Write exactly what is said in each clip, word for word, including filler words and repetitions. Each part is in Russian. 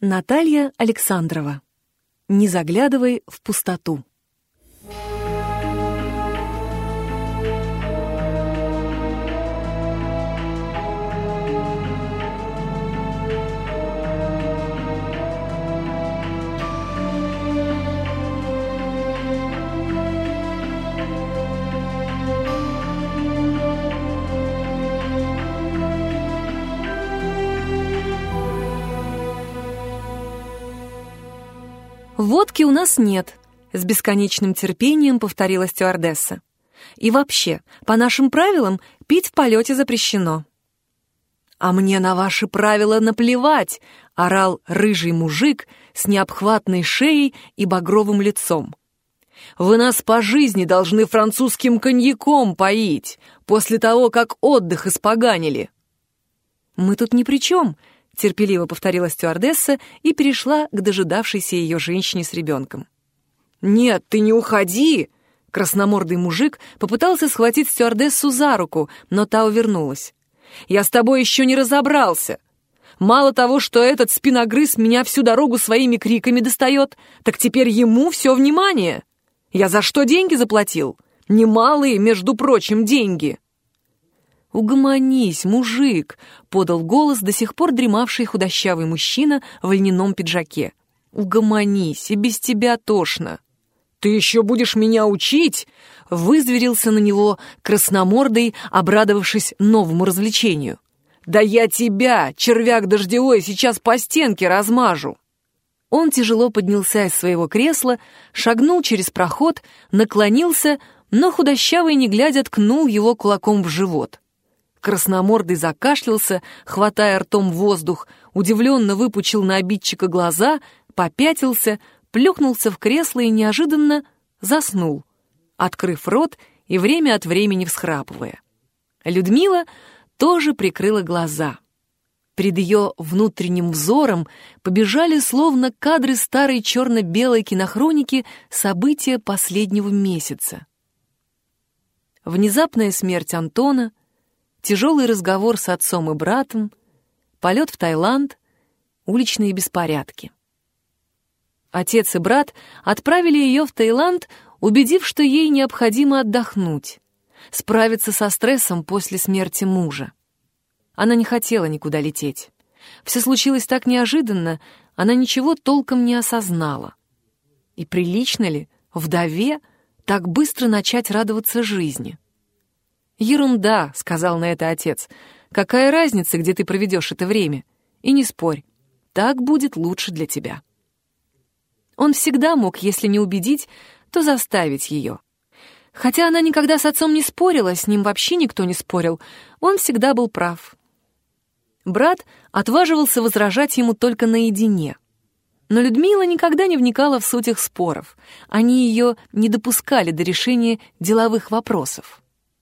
Наталья Александрова. «Не заглядывай в пустоту». «Водки у нас нет», — с бесконечным терпением повторила стюардесса. «И вообще, по нашим правилам, пить в полете запрещено». «А мне на ваши правила наплевать», — орал рыжий мужик с необхватной шеей и багровым лицом. «Вы нас по жизни должны французским коньяком поить, после того, как отдых испоганили». «Мы тут ни при чем», — терпеливо повторила стюардесса и перешла к дожидавшейся ее женщине с ребенком. «Нет, ты не уходи!» Красномордый мужик попытался схватить стюардессу за руку, но та увернулась. «Я с тобой еще не разобрался. Мало того, что этот спиногрыз меня всю дорогу своими криками достает, так теперь ему все внимание. Я за что деньги заплатил? Немалые, между прочим, деньги». «Угомонись, мужик!» — подал голос до сих пор дремавший худощавый мужчина в льняном пиджаке. «Угомонись, и без тебя тошно». «Ты еще будешь меня учить?» — вызверился на него красномордый, обрадовавшись новому развлечению. «Да я тебя, червяк дождевой, сейчас по стенке размажу!» Он тяжело поднялся из своего кресла, шагнул через проход, наклонился, но худощавый, не глядя, ткнул его кулаком в живот. Красномордый закашлялся, хватая ртом воздух, удивленно выпучил на обидчика глаза, попятился, плюхнулся в кресло и неожиданно заснул, открыв рот и время от времени всхрапывая. Людмила тоже прикрыла глаза. Перед ее внутренним взором побежали, словно кадры старой черно-белой кинохроники, события последнего месяца. Внезапная смерть Антона, тяжелый разговор с отцом и братом, полет в Таиланд, уличные беспорядки. Отец и брат отправили ее в Таиланд, убедив, что ей необходимо отдохнуть, справиться со стрессом после смерти мужа. Она не хотела никуда лететь. Все случилось так неожиданно, она ничего толком не осознала. И прилично ли вдове так быстро начать радоваться жизни? «Ерунда», — сказал на это отец. «Какая разница, где ты проведешь это время? И не спорь, так будет лучше для тебя». Он всегда мог, если не убедить, то заставить ее. Хотя она никогда с отцом не спорила, с ним вообще никто не спорил, он всегда был прав. Брат отваживался возражать ему только наедине. Но Людмила никогда не вникала в суть их споров. Они ее не допускали до решения деловых вопросов.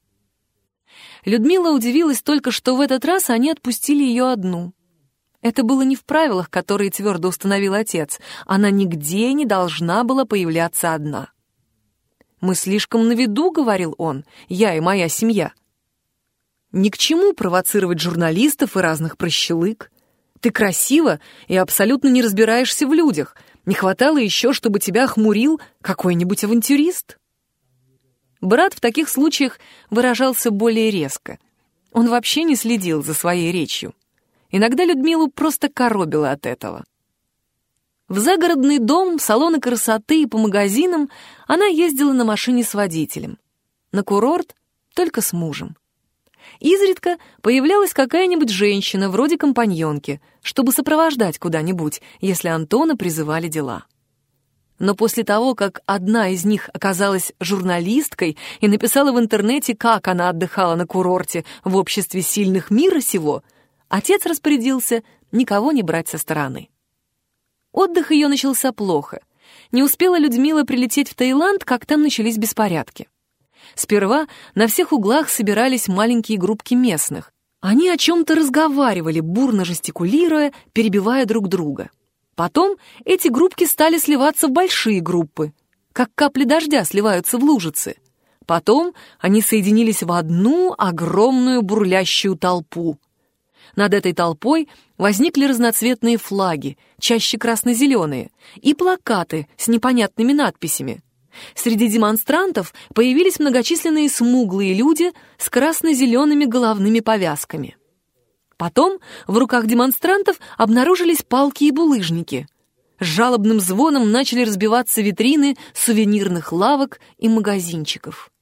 Людмила удивилась только, что в этот раз они отпустили ее одну. Это было не в правилах, которые твердо установил отец. Она нигде не должна была появляться одна. «Мы слишком на виду», — говорил он, — «я и моя семья». «Ни к чему провоцировать журналистов и разных прощелык. Ты красива и абсолютно не разбираешься в людях. Не хватало еще, чтобы тебя охмурил какой-нибудь авантюрист». Брат в таких случаях выражался более резко. Он вообще не следил за своей речью. Иногда Людмилу просто коробило от этого. В загородный дом, в салоны красоты и по магазинам она ездила на машине с водителем. На курорт только с мужем. Изредка появлялась какая-нибудь женщина, вроде компаньонки, чтобы сопровождать куда-нибудь, если Антона призывали дела. Но после того, как одна из них оказалась журналисткой и написала в интернете, как она отдыхала на курорте в обществе сильных мира сего, отец распорядился никого не брать со стороны. Отдых ее начался плохо. Не успела Людмила прилететь в Таиланд, как там начались беспорядки. Сперва на всех углах собирались маленькие группки местных. Они о чем-то разговаривали, бурно жестикулируя, перебивая друг друга. Потом эти группки стали сливаться в большие группы, как капли дождя сливаются в лужицы. Потом они соединились в одну огромную бурлящую толпу. Над этой толпой возникли разноцветные флаги, чаще красно-зеленые, и плакаты с непонятными надписями. Среди демонстрантов появились многочисленные смуглые люди с красно-зелеными головными повязками. Потом в руках демонстрантов обнаружились палки и булыжники. С жалобным звоном начали разбиваться витрины сувенирных лавок и магазинчиков.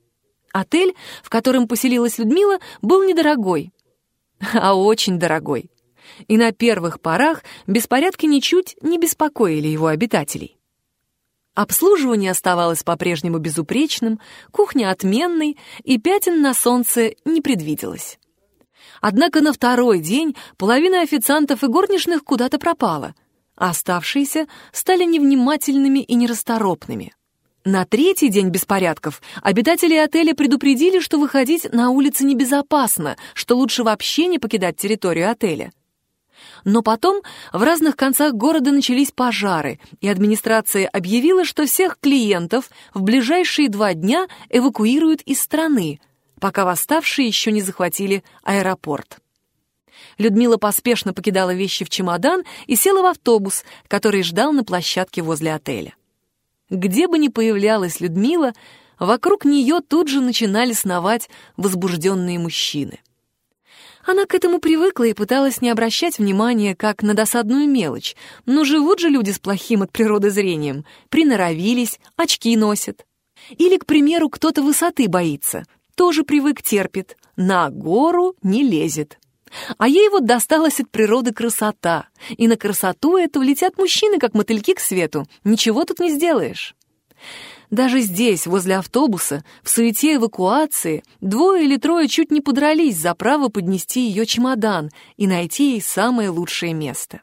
Отель, в котором поселилась Людмила, был недорогой, а очень дорогой. И на первых порах беспорядки ничуть не беспокоили его обитателей. Обслуживание оставалось по-прежнему безупречным, кухня отменной, и пятен на солнце не предвиделось. Однако на второй день половина официантов и горничных куда-то пропала, а оставшиеся стали невнимательными и нерасторопными. На третий день беспорядков обитатели отеля предупредили, что выходить на улицы небезопасно, что лучше вообще не покидать территорию отеля. Но потом в разных концах города начались пожары, и администрация объявила, что всех клиентов в ближайшие два дня эвакуируют из страны, пока восставшие еще не захватили аэропорт. Людмила поспешно покидала вещи в чемодан и села в автобус, который ждал на площадке возле отеля. Где бы ни появлялась Людмила, вокруг нее тут же начинали сновать возбужденные мужчины. Она к этому привыкла и пыталась не обращать внимания как на досадную мелочь. Но живут же люди с плохим от природы зрением. Приноровились, очки носят. Или, к примеру, кто-то высоты боится. Тоже привык, терпит. На гору не лезет. А ей вот досталась от природы красота. И на красоту эту летят мужчины, как мотыльки к свету. Ничего тут не сделаешь. Даже здесь, возле автобуса, в суете эвакуации, двое или трое чуть не подрались за право поднести ее чемодан и найти ей самое лучшее место.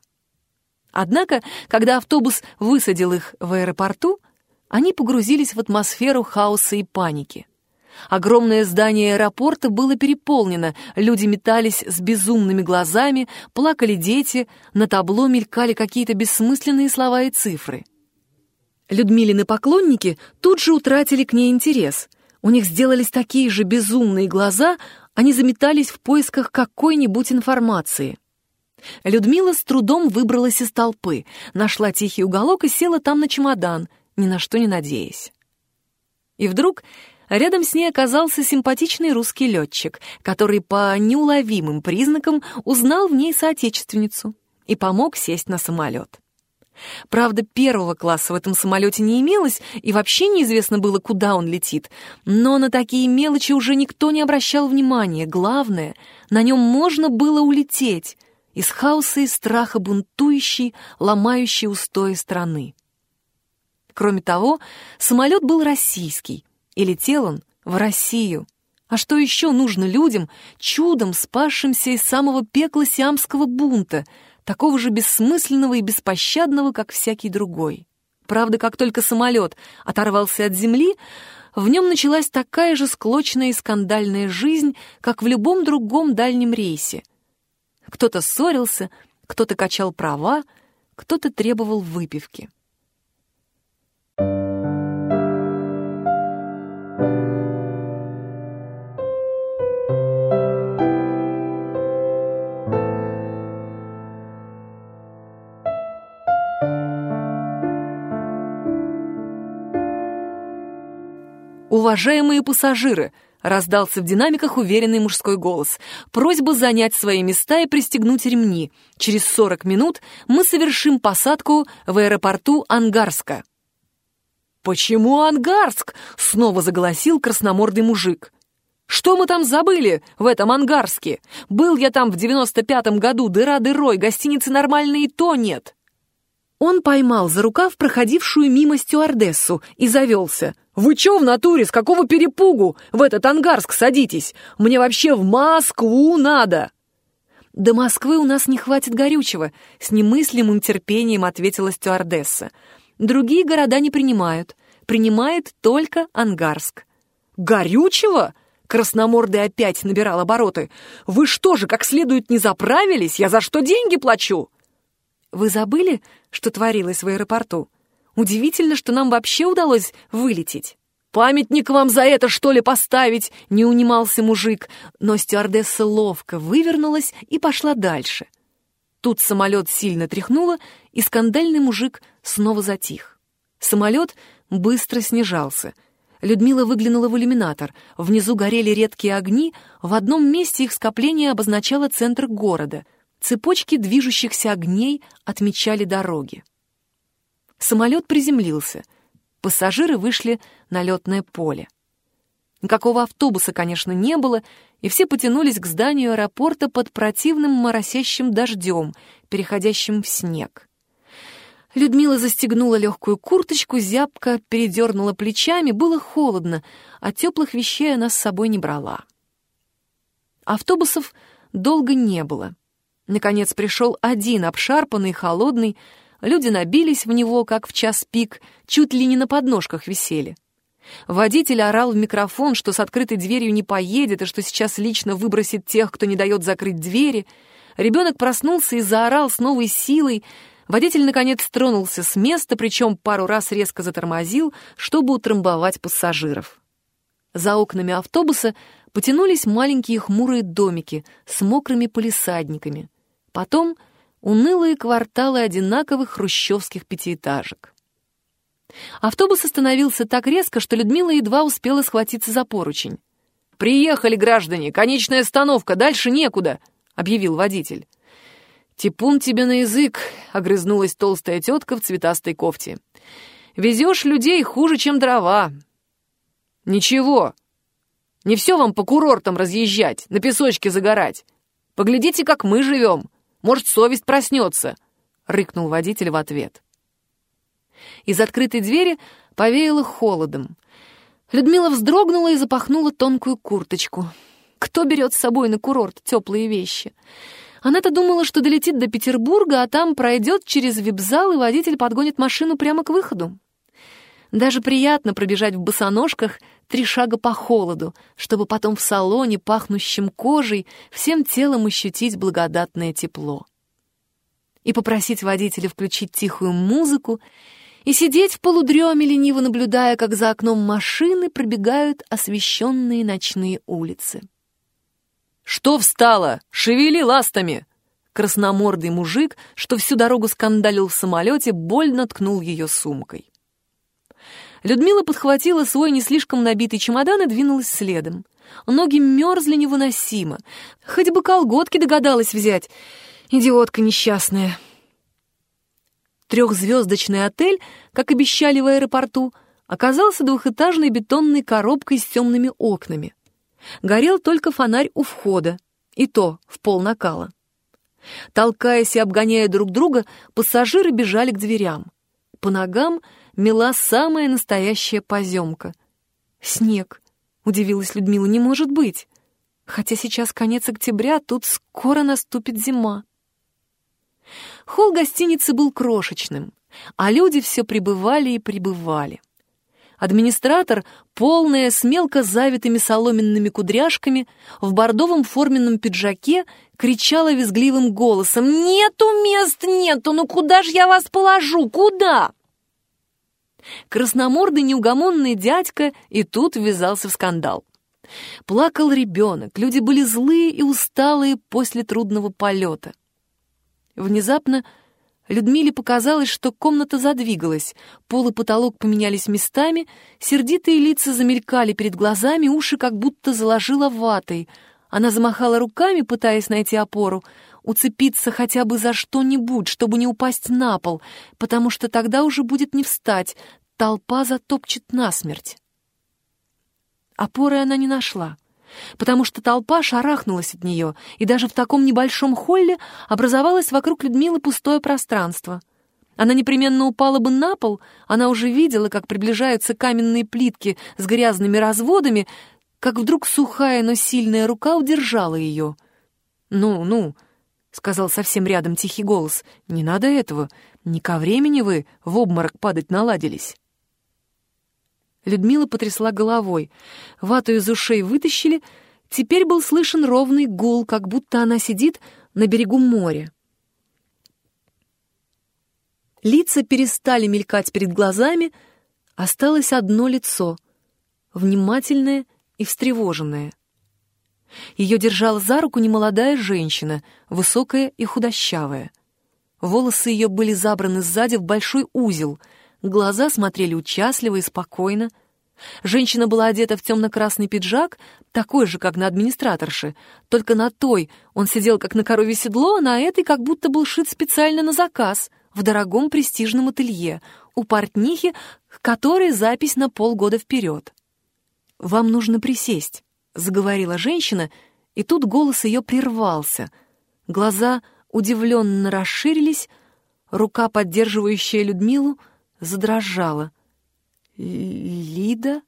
Однако, когда автобус высадил их в аэропорту, они погрузились в атмосферу хаоса и паники. Огромное здание аэропорта было переполнено, люди метались с безумными глазами, плакали дети, на табло мелькали какие-то бессмысленные слова и цифры. Людмилины поклонники тут же утратили к ней интерес. У них сделались такие же безумные глаза, они заметались в поисках какой-нибудь информации. Людмила с трудом выбралась из толпы, нашла тихий уголок и села там на чемодан, ни на что не надеясь. И вдруг рядом с ней оказался симпатичный русский летчик, который по неуловимым признакам узнал в ней соотечественницу и помог сесть на самолет. Правда, первого класса в этом самолете не имелось, и вообще неизвестно было, куда он летит. Но на такие мелочи уже никто не обращал внимания. Главное, на нем можно было улететь из хаоса и страха бунтующей, ломающей устои страны. Кроме того, самолет был российский, и летел он в Россию. А что еще нужно людям, чудом спасшимся из самого пекла сиамского бунта, такого же бессмысленного и беспощадного, как всякий другой? Правда, как только самолет оторвался от земли, в нем началась такая же склочная и скандальная жизнь, как в любом другом дальнем рейсе. Кто-то ссорился, кто-то качал права, кто-то требовал выпивки. «Уважаемые пассажиры!» — раздался в динамиках уверенный мужской голос. «Просьба занять свои места и пристегнуть ремни. Через сорок минут мы совершим посадку в аэропорту Ангарска». «Почему Ангарск?» — снова заголосил красномордый мужик. «Что мы там забыли в этом Ангарске? Был я там в девяносто пятом году, дыра дырой, гостиницы нормальные и то нет». Он поймал за рукав проходившую мимо стюардессу и завелся. «Вы чё в натуре, с какого перепугу в этот Ангарск садитесь? Мне вообще в Москву надо!» «До Москвы у нас не хватит горючего», — с немыслимым терпением ответила стюардесса. «Другие города не принимают. Принимает только Ангарск». «Горючего?» — красномордый опять набирал обороты. «Вы что же, как следует не заправились? Я за что деньги плачу?» «Вы забыли, что творилось в аэропорту? Удивительно, что нам вообще удалось вылететь». «Памятник вам за это, что ли, поставить?» — не унимался мужик. Но стюардесса ловко вывернулась и пошла дальше. Тут самолет сильно тряхнуло, и скандальный мужик снова затих. Самолет быстро снижался. Людмила выглянула в иллюминатор. Внизу горели редкие огни, в одном месте их скопление обозначало центр города. Цепочки движущихся огней отмечали дороги. Самолет приземлился. Пассажиры вышли на летное поле. Никакого автобуса, конечно, не было, и все потянулись к зданию аэропорта под противным моросящим дождем, переходящим в снег. Людмила застегнула легкую курточку, зябко передернула плечами, было холодно, а теплых вещей она с собой не брала. Автобусов долго не было. Наконец пришел один, обшарпанный, холодный. Люди набились в него, как в час пик, чуть ли не на подножках висели. Водитель орал в микрофон, что с открытой дверью не поедет, и что сейчас лично выбросит тех, кто не дает закрыть двери. Ребенок проснулся и заорал с новой силой. Водитель, наконец, тронулся с места, причем пару раз резко затормозил, чтобы утрамбовать пассажиров. За окнами автобуса потянулись маленькие хмурые домики с мокрыми палисадниками. Потом унылые кварталы одинаковых хрущевских пятиэтажек. Автобус остановился так резко, что Людмила едва успела схватиться за поручень. «Приехали, граждане! Конечная остановка! Дальше некуда!» — объявил водитель. «Типун тебе на язык!» — огрызнулась толстая тетка в цветастой кофте. «Везешь людей хуже, чем дрова!» «Ничего! Не все вам по курортам разъезжать, на песочке загорать! Поглядите, как мы живем! Может, совесть проснется!» — рыкнул водитель в ответ. Из открытой двери повеяло холодом. Людмила вздрогнула и запахнула тонкую курточку. Кто берет с собой на курорт теплые вещи? Она-то думала, что долетит до Петербурга, а там пройдет через вип-зал, и водитель подгонит машину прямо к выходу. Даже приятно пробежать в босоножках три шага по холоду, чтобы потом в салоне, пахнущем кожей, всем телом ощутить благодатное тепло. И попросить водителя включить тихую музыку, и сидеть в полудреме, лениво наблюдая, как за окном машины пробегают освещенные ночные улицы. «Что встала? Шевели ластами!» Красномордый мужик, что всю дорогу скандалил в самолете, больно ткнул ее сумкой. Людмила подхватила свой не слишком набитый чемодан и двинулась следом. Ноги мерзли невыносимо. Хоть бы колготки догадалась взять. Идиотка несчастная. Трехзвездочный отель, как обещали в аэропорту, оказался двухэтажной бетонной коробкой с темными окнами. Горел только фонарь у входа, и то в пол накала. Толкаясь и обгоняя друг друга, пассажиры бежали к дверям. По ногам мела самая настоящая поземка. «Снег», — удивилась Людмила, — «не может быть. Хотя сейчас конец октября, тут скоро наступит зима». Холл гостиницы был крошечным, а люди все прибывали и прибывали. Администратор, полная, с мелко завитыми соломенными кудряшками, в бордовом форменном пиджаке, кричала визгливым голосом: «Нету мест, нету! Ну куда ж я вас положу? Куда?» Красномордый неугомонный дядька и тут ввязался в скандал. Плакал ребенок, люди были злые и усталые после трудного полета. Внезапно Людмиле показалось, что комната задвигалась, пол и потолок поменялись местами, сердитые лица замелькали перед глазами, уши как будто заложило ватой. Она замахала руками, пытаясь найти опору, уцепиться хотя бы за что-нибудь, чтобы не упасть на пол, потому что тогда уже будет не встать, толпа затопчет насмерть. Опоры она не нашла, потому что толпа шарахнулась от нее, и даже в таком небольшом холле образовалось вокруг Людмилы пустое пространство. Она непременно упала бы на пол, она уже видела, как приближаются каменные плитки с грязными разводами, как вдруг сухая, но сильная рука удержала ее. «Ну, ну», — сказал совсем рядом тихий голос, — «не надо этого, не ко времени вы в обморок падать наладились». Людмила потрясла головой. Вату из ушей вытащили. Теперь был слышен ровный гул, как будто она сидит на берегу моря. Лица перестали мелькать перед глазами. Осталось одно лицо. внимательная и встревоженная. Ее держала за руку немолодая женщина, высокая и худощавая. Волосы ее были забраны сзади в большой узел, глаза смотрели участливо и спокойно. Женщина была одета в темно-красный пиджак, такой же, как на администраторше, только на той он сидел как на коровье седло, а на этой как будто был шит специально на заказ, в дорогом престижном ателье, у портнихи, которой запись на полгода вперед. «Вам нужно присесть», — заговорила женщина, и тут голос ее прервался. Глаза удивленно расширились, рука, поддерживающая Людмилу, задрожала. «Лида?»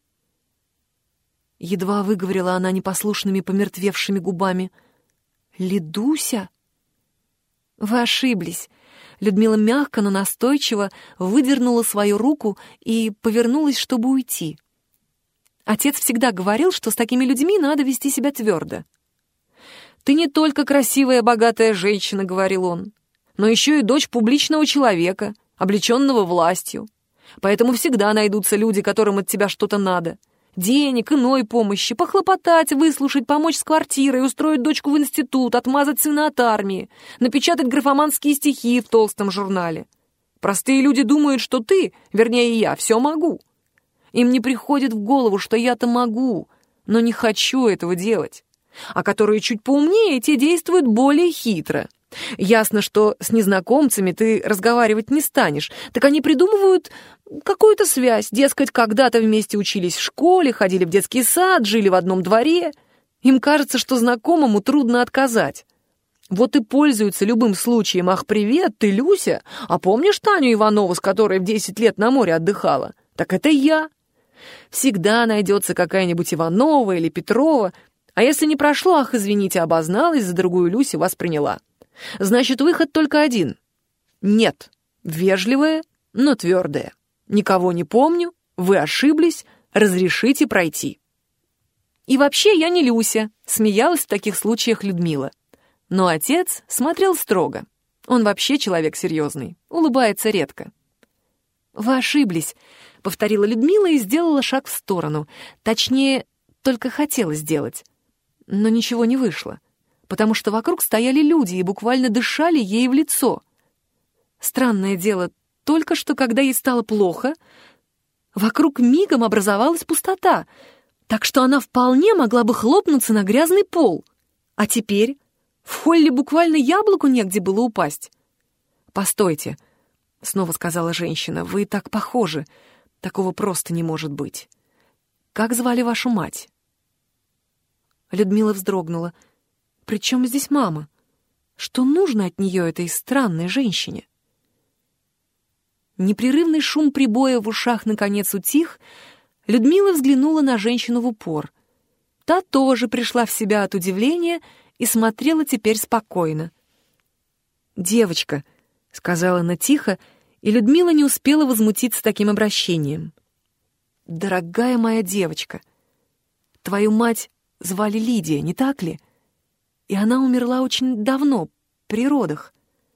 Едва выговорила она непослушными помертвевшими губами. «Лидуся?» «Вы ошиблись». Людмила мягко, но настойчиво выдернула свою руку и повернулась, чтобы уйти. Отец всегда говорил, что с такими людьми надо вести себя твердо. «Ты не только красивая, богатая женщина», — говорил он, «но еще и дочь публичного человека, облеченного властью. Поэтому всегда найдутся люди, которым от тебя что-то надо. Денег, иной помощи, похлопотать, выслушать, помочь с квартирой, устроить дочку в институт, отмазать сына от армии, напечатать графоманские стихи в толстом журнале. Простые люди думают, что ты, вернее я, все могу. Им не приходит в голову, что я-то могу, но не хочу этого делать. А которые чуть поумнее, те действуют более хитро. Ясно, что с незнакомцами ты разговаривать не станешь, так они придумывают какую-то связь, дескать, когда-то вместе учились в школе, ходили в детский сад, жили в одном дворе. Им кажется, что знакомому трудно отказать. Вот и пользуются любым случаем. «Ах, привет, ты Люся? А помнишь Таню Иванову, с которой в десять лет на море отдыхала? Так это я». Всегда найдется какая-нибудь Иванова или Петрова, а если не прошло, ах, извините, обозналась, за другую Люсю вас приняла. Значит, выход только один. Нет, вежливое, но твердое. Никого не помню, вы ошиблись, разрешите пройти. И вообще я не Люся, смеялась в таких случаях Людмила. Но отец смотрел строго. Он вообще человек серьезный, улыбается редко. «Вы ошиблись», — повторила Людмила и сделала шаг в сторону. Точнее, только хотела сделать. Но ничего не вышло, потому что вокруг стояли люди и буквально дышали ей в лицо. Странное дело, только что, когда ей стало плохо, вокруг мигом образовалась пустота, так что она вполне могла бы хлопнуться на грязный пол. А теперь в холле буквально яблоку негде было упасть. «Постойте», — снова сказала женщина, — «вы так похожи. Такого просто не может быть. Как звали вашу мать?» Людмила вздрогнула. «При чем здесь мама? Что нужно от нее этой странной женщине?» Непрерывный шум прибоя в ушах наконец утих. Людмила взглянула на женщину в упор. Та тоже пришла в себя от удивления и смотрела теперь спокойно. «Девочка», — сказала она тихо, и Людмила не успела возмутиться таким обращением. «Дорогая моя девочка, твою мать звали Лидия, не так ли? И она умерла очень давно, при родах».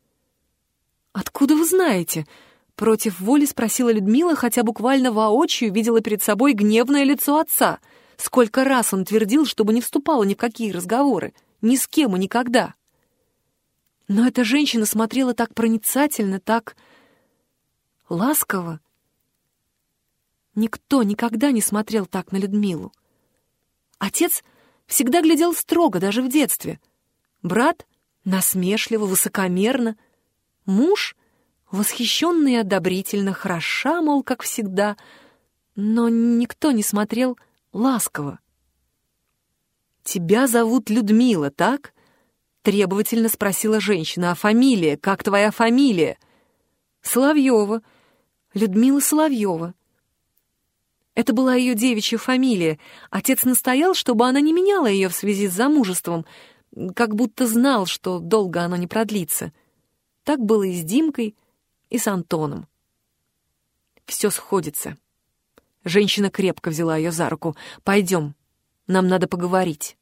«Откуда вы знаете?» — против воли спросила Людмила, хотя буквально воочию видела перед собой гневное лицо отца. Сколько раз он твердил, чтобы не вступала ни в какие разговоры, ни с кем и никогда. Но эта женщина смотрела так проницательно, так ласково. Никто никогда не смотрел так на Людмилу. Отец всегда глядел строго, даже в детстве. Брат насмешливо, высокомерно. Муж восхищенно и одобрительно, хороша, мол, как всегда. Но никто не смотрел ласково. «Тебя зовут Людмила, так?» — требовательно спросила женщина. «А фамилия? Как твоя фамилия?» «Соловьева. Людмила Соловьева». Это была ее девичья фамилия. Отец настоял, чтобы она не меняла ее в связи с замужеством, как будто знал, что долго оно не продлится. Так было и с Димкой, и с Антоном. Все сходится. Женщина крепко взяла ее за руку. «Пойдем, нам надо поговорить».